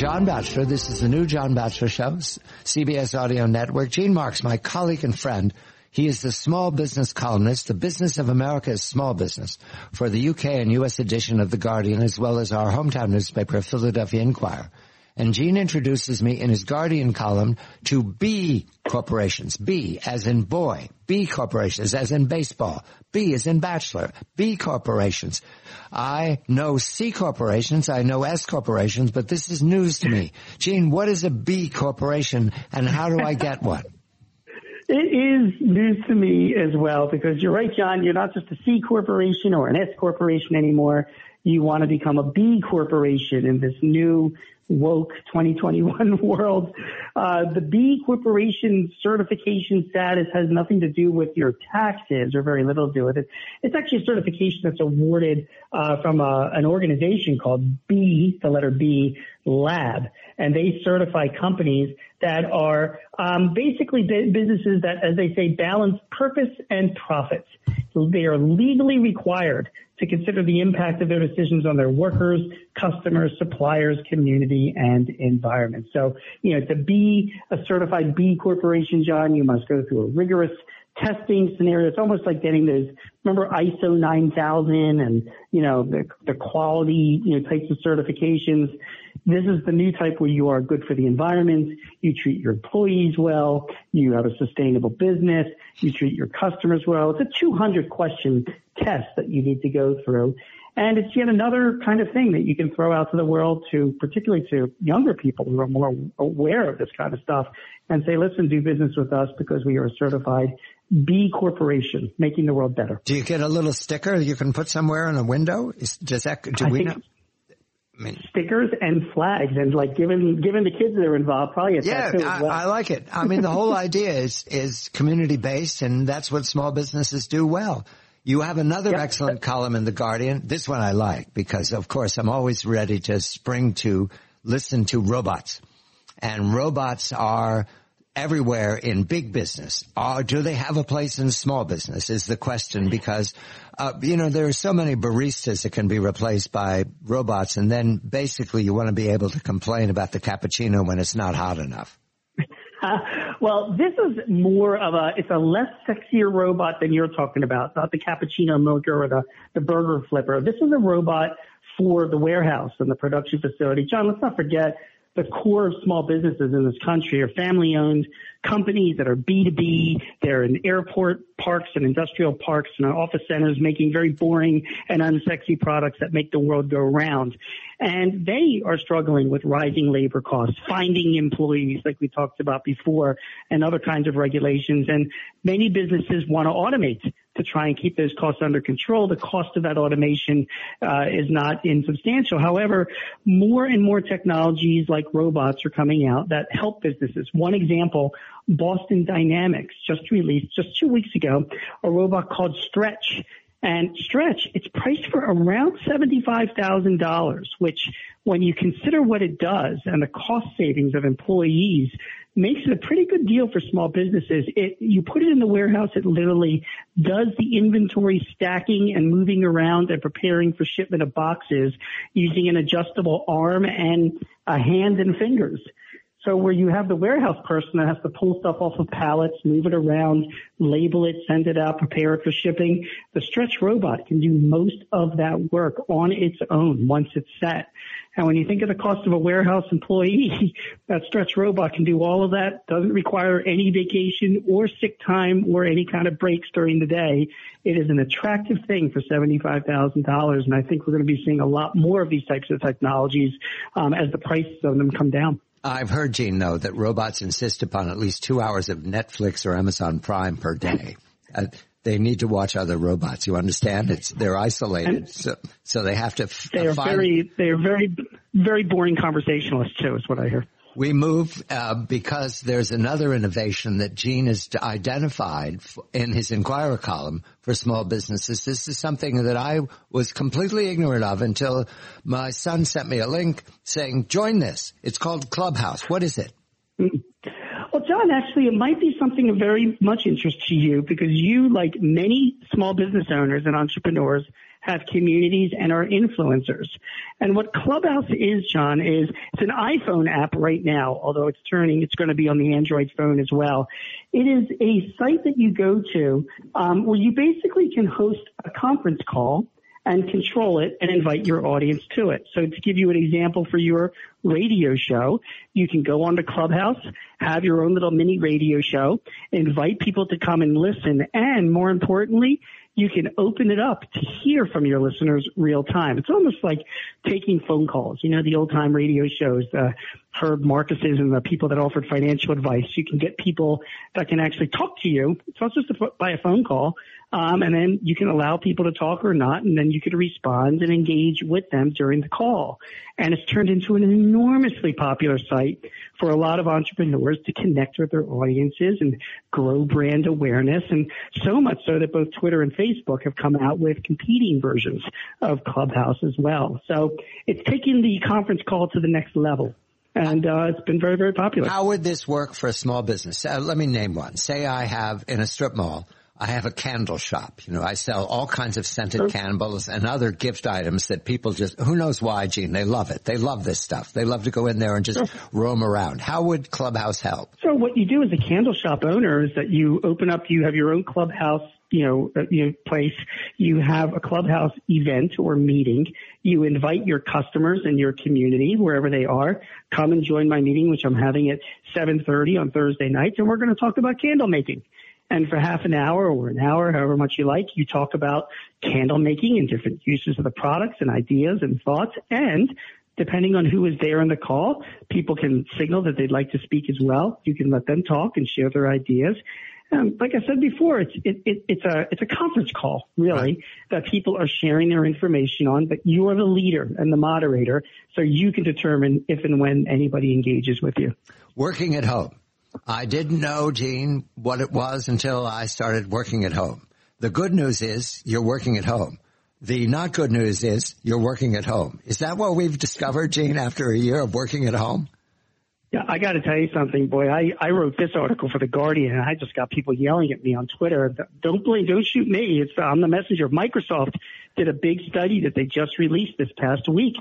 John Batchelor. This is the new John Batchelor Show, CBS Audio Network. Gene Marks, my colleague and friend. He is the small business columnist. The Business of America is small business for the UK and US edition of The Guardian, as well as our hometown newspaper, Philadelphia Inquirer. And Gene introduces me in his Guardian column to B corporations. B as in boy. B corporations as in baseball. B as in bachelor. B corporations. I know C corporations. I know S corporations, but this is news to me. Gene, what is a B corporation and how do I get one? It is news to me as well, because you're right, John. You're not just a C corporation or an S corporation anymore. You want to become a B corporation in this new woke 2021 world. The B corporation certification status has nothing to do with your taxes, or very little to do with it. It's actually a certification that's awarded from an organization called B, the letter B, Lab. And they certify companies that are basically businesses that, as they say, balance purpose and profits. So they are legally required to consider the impact of their decisions on their workers, customers, suppliers, community, and environment. So, to be a certified B corporation, John, you must go through a rigorous testing scenario. It's almost like getting those, remember ISO 9000 and, the quality, types of certifications. This is the new type where you are good for the environment, you treat your employees well, you have a sustainable business, you treat your customers well. It's a 200-question test that you need to go through. And it's yet another kind of thing that you can throw out to the world, particularly to younger people who are more aware of this kind of stuff, and say, listen, do business with us because we are a certified B corporation, making the world better. Do you get a little sticker you can put somewhere in a window? Stickers and flags, and given the kids that are involved, probably a tattoo as well. I like it. I mean, the whole idea is community based, and that's what small businesses do well. You have another excellent column in The Guardian. This one I like because, of course, I'm always ready to spring to listen to robots, and robots are everywhere in big business. Do they have a place in small business is the question, because, there are so many baristas that can be replaced by robots, and then basically you want to be able to complain about the cappuccino when it's not hot enough. Well, this is more of it's a less sexier robot than you're talking about, not the cappuccino maker or the burger flipper. This is a robot for the warehouse and the production facility. John, let's not forget, the core of small businesses in this country are family-owned companies that are B2B. They're in airport parks and industrial parks and office centers, making very boring and unsexy products that make the world go round. And they are struggling with rising labor costs, finding employees like we talked about before, and other kinds of regulations. And many businesses want to automate to try and keep those costs under control. The cost of that automation is not insubstantial. However, more and more technologies like robots are coming out that help businesses. One example, Boston Dynamics just released just 2 weeks ago a robot called Stretch. And Stretch, it's priced for around $75,000, which, when you consider what it does and the cost savings of employees, makes it a pretty good deal for small businesses. You put it in the warehouse, it literally does the inventory stacking and moving around and preparing for shipment of boxes using an adjustable arm and a hand and fingers. So where you have the warehouse person that has to pull stuff off of pallets, move it around, label it, send it out, prepare it for shipping, the Stretch robot can do most of that work on its own once it's set. And when you think of the cost of a warehouse employee, that Stretch robot can do all of that, doesn't require any vacation or sick time or any kind of breaks during the day. It is an attractive thing for $75,000, and I think we're going to be seeing a lot more of these types of technologies as the prices of them come down. I've heard, Gene, though, that robots insist upon at least 2 hours of Netflix or Amazon Prime per day. They need to watch other robots. You understand? They're isolated, so they have to. They are very, very boring conversationalists too, is what I hear. We move because there's another innovation that Gene has identified in his Inquirer column for small businesses. This is something that I was completely ignorant of until my son sent me a link saying, join this. It's called Clubhouse. What is it? Well, John, actually, it might be something of very much interest to you because you, like many small business owners and entrepreneurs, have communities, and are influencers. And what Clubhouse is, John, is it's an iPhone app right now, although it's going to be on the Android phone as well. It is a site that you go to where you basically can host a conference call and control it and invite your audience to it. So to give you an example for your radio show, you can go onto Clubhouse, have your own little mini radio show, invite people to come and listen, and more importantly, you can open it up to hear from your listeners real time. It's almost like taking phone calls. You know, the old time radio shows, the Herb Marcuses and the people that offered financial advice. You can get people that can actually talk to you. It's not just by a phone call. And then you can allow people to talk or not, and then you can respond and engage with them during the call. And it's turned into an enormously popular site for a lot of entrepreneurs to connect with their audiences and grow brand awareness, and so much so that both Twitter and Facebook have come out with competing versions of Clubhouse as well. So it's taken the conference call to the next level. And it's been very, very popular. How would this work for a small business? Let me name one. Say I have in a strip mall, I have a candle shop. You know, I sell all kinds of scented candles and other gift items that people just, who knows why, Gene, they love it. They love this stuff. They love to go in there and just roam around. How would Clubhouse help? So what you do as a candle shop owner is that you open up, you have your own Clubhouse, place. You have a Clubhouse event or meeting. You invite your customers and your community, wherever they are, come and join my meeting, which I'm having at 7:30 on Thursday nights, and we're going to talk about candle making. And for half an hour or an hour, however much you like, you talk about candle making and different uses of the products and ideas and thoughts. And depending on who is there in the call, people can signal that they'd like to speak as well. You can let them talk and share their ideas. Like I said before, it's a conference call, really, that people are sharing their information on, but you are the leader and the moderator, so you can determine if and when anybody engages with you. Working at home. I didn't know, Gene, what it was until I started working at home. The good news is you're working at home. The not good news is you're working at home. Is that what we've discovered, Gene, after a year of working at home? Yeah, I got to tell you something, boy. I wrote this article for The Guardian, and I just got people yelling at me on Twitter. Don't shoot me. I'm the messenger. Microsoft did a big study that they just released this past week.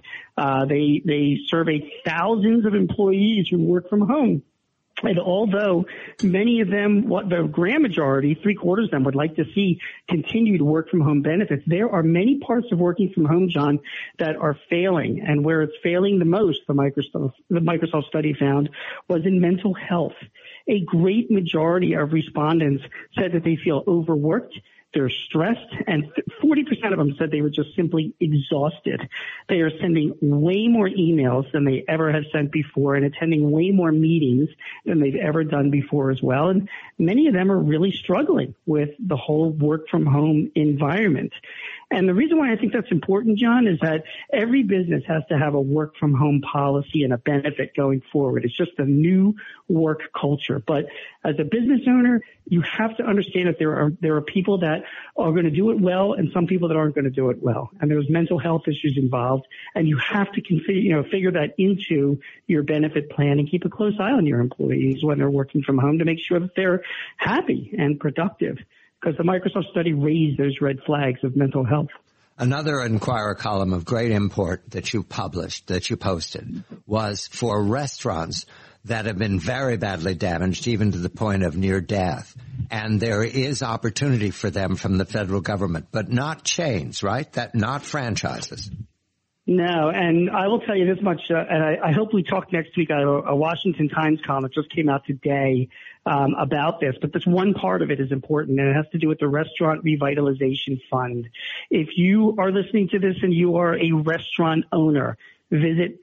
They surveyed thousands of employees who work from home. And although many of them, the grand majority, 3/4 of them would like to see continued work from home benefits, there are many parts of working from home, John, that are failing. And where it's failing the most, the Microsoft study found, was in mental health. A great majority of respondents said that they feel overworked, they're stressed, and 40% of them said they were just simply exhausted. They are sending way more emails than they ever have sent before and attending way more meetings than they've ever done before as well. And many of them are really struggling with the whole work from home environment. And the reason why I think that's important, John, is that every business has to have a work from home policy and a benefit going forward. It's just a new work culture. But as a business owner, you have to understand that there are people that are going to do it well and some people that aren't going to do it well. And there's mental health issues involved, and you have to figure that into your benefit plan and keep a close eye on your employees when they're working from home to make sure that they're happy and productive. Because the Microsoft study raised those red flags of mental health. Another Inquirer column of great import that you posted, was for restaurants that have been very badly damaged, even to the point of near death. And there is opportunity for them from the federal government, but not chains, right? Not franchises. No, and I will tell you this much, and I hope we talk next week. I have a Washington Times column that just came out today about this, but this one part of it is important, and it has to do with the Restaurant Revitalization Fund. If you are listening to this and you are a restaurant owner, visit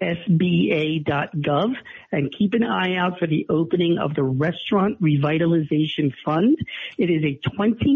SBA.gov and keep an eye out for the opening of the Restaurant Revitalization Fund. It is a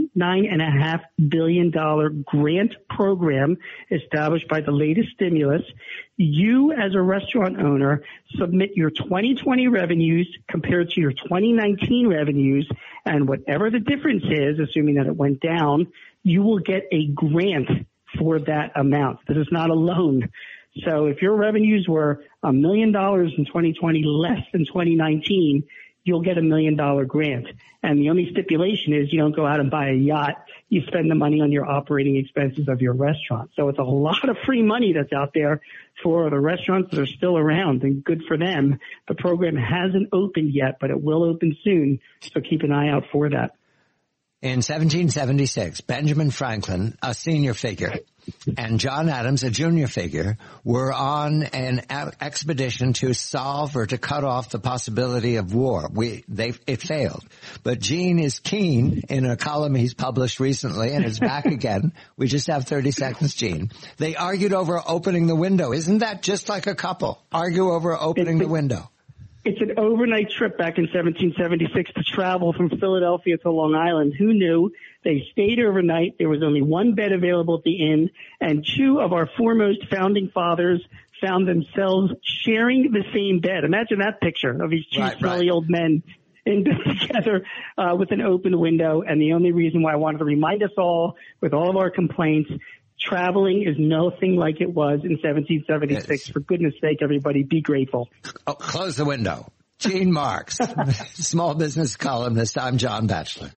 $29.5 billion grant program established by the latest stimulus. You, as a restaurant owner, submit your 2020 revenues compared to your 2019 revenues, and whatever the difference is, assuming that it went down, you will get a grant for that amount. This is not a loan. So if your revenues were $1 million in 2020, less than 2019, you'll get $1 million grant. And the only stipulation is you don't go out and buy a yacht. you spend the money on your operating expenses of your restaurant. So it's a lot of free money that's out there for the restaurants that are still around, and good for them. The program hasn't opened yet, but it will open soon. So keep an eye out for that. In 1776, Benjamin Franklin, a senior figure, and John Adams, a junior figure, were on an expedition to solve or to cut off the possibility of war. It failed. But Gene is keen in a column he's published recently, and it's back again. We just have 30 seconds, Gene. They argued over opening the window. Isn't that just like a couple? Argue over opening the window. It's an overnight trip back in 1776 to travel from Philadelphia to Long Island. Who knew? They stayed overnight. There was only one bed available at the inn, and two of our foremost founding fathers found themselves sharing the same bed. Imagine that picture of these two smelly old men in bed together with an open window. And the only reason why I wanted to remind us all, with all of our complaints, traveling is nothing like it was in 1776. Yes. For goodness sake, everybody, be grateful. Oh, close the window. Gene Marks, small business columnist. I'm John Batchelor.